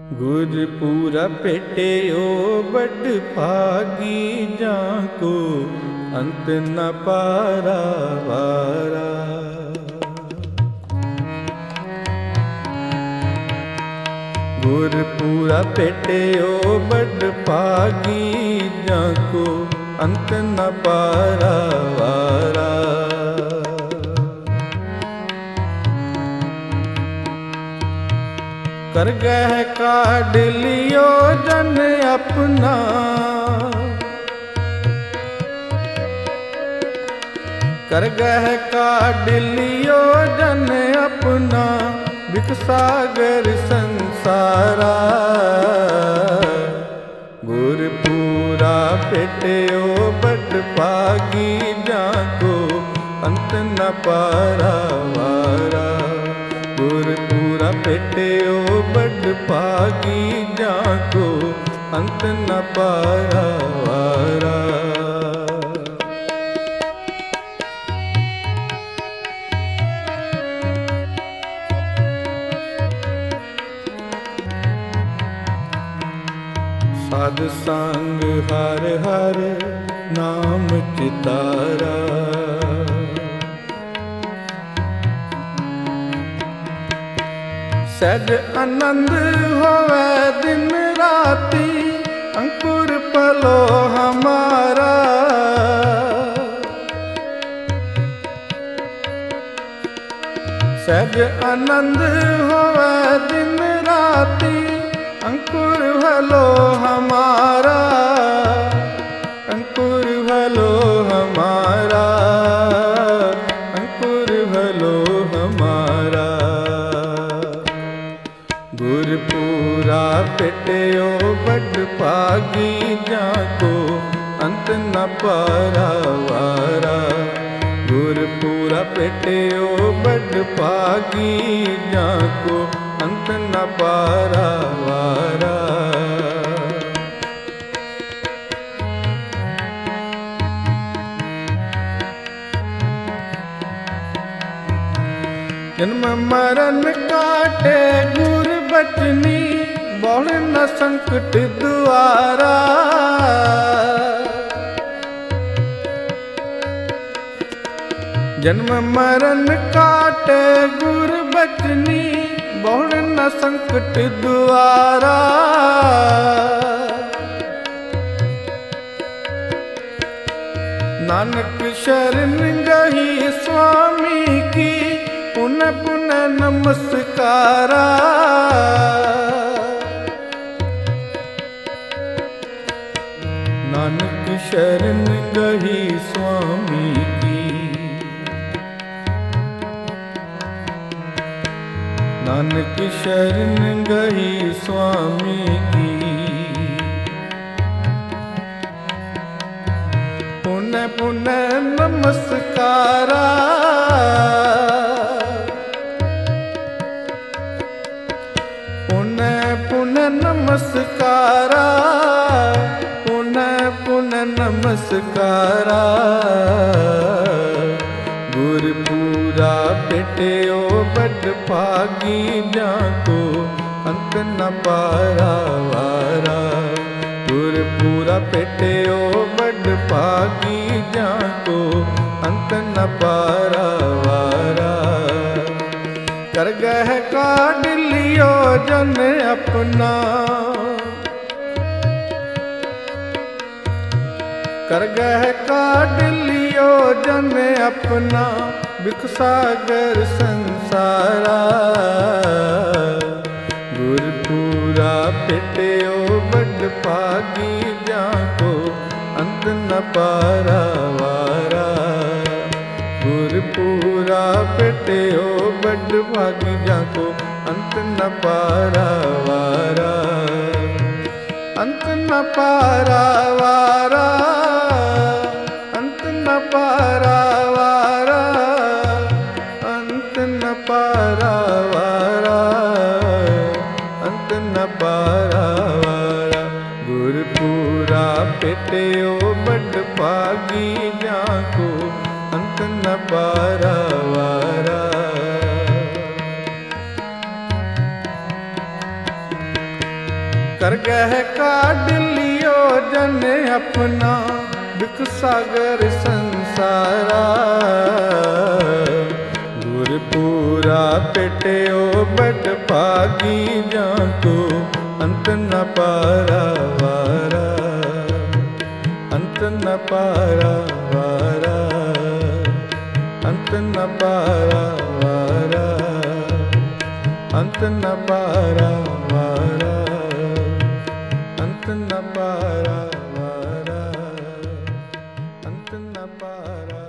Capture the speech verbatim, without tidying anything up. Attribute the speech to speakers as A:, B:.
A: गुरपुरा पेटियो बड़ भागी जाको अंत न पारा वारा। गुरपुरा पेटियो बड़ भागी जाको अंत न पारा वारा। कर गह काढ़ लियो जन अपना, कर गह काढ़ लियो जन अपना बिक सागर संसारा। गुरपुरा पेटियो बड़ भागी जाको अंत न पारा वारा। गुरपुरा पेटियो बड़ भागी जाको अंत न पारा वारा। साध संग हर हर नाम चितारा। सहज आनंद होवे दिन राती अंकुर पलो हमारा। सहज आनंद होवे दिन राती अंकुर भलो हमारा। अंकुर भलो हमारा, अंकुर भलो हमारा। गुरपुरा पेटियो बड़ भागी जाको अंत न पारा वारा। गुरपुरा पेटियो बड़ भागी जाको अंत न पारा वारा। जन्म मरण काटे गुर बचनी बहु न संकट दुआरा। जन्म मरण काटे गुर बचनी बहु न संकट दुआरा। नानक शरण गही स्वामी की पुन पुन नमस्कारा। नानक शरण गही स्वामी की। नानक शरण गही स्वामी की। पुन पुन नमस्कारा। पुन पुन नमस्कारा। पुन पुन नमस्कारा। गुरपुरा पेटियो बड़ भागी जाको अंत न पारा वारा। गुरपुरा पेटियो बड़ भागी जाको अंत न पारा वारा। कर गह काढ़ लियो जन अपना, कर गह काढ़ लियो जन अपना बिक सागर संसारा। गुरपुरा पेटियो बड़ भागी जाको अंत न पारा वारा। गुरपुरा पेटियो बड़ भागी जाको अंत न पारा वारा। अंत न पारा वारा। अंत न पारा वारा। अंत न पारा वारा। अंत न पारा वारा। गुरपुरा पेटियो बड़ भागी जाको अंत न पारा वारा। कर गह काढ़ लियो जन अपना दुख सागर संसारा। गुरपुरा पेटियो बड़ भागी जाको अंत न पारा वारा, अंत न पारा वारा, अंत न पारा वारा, अंत न पारा वारा, अंत न पारा वारा, अंत न पारा।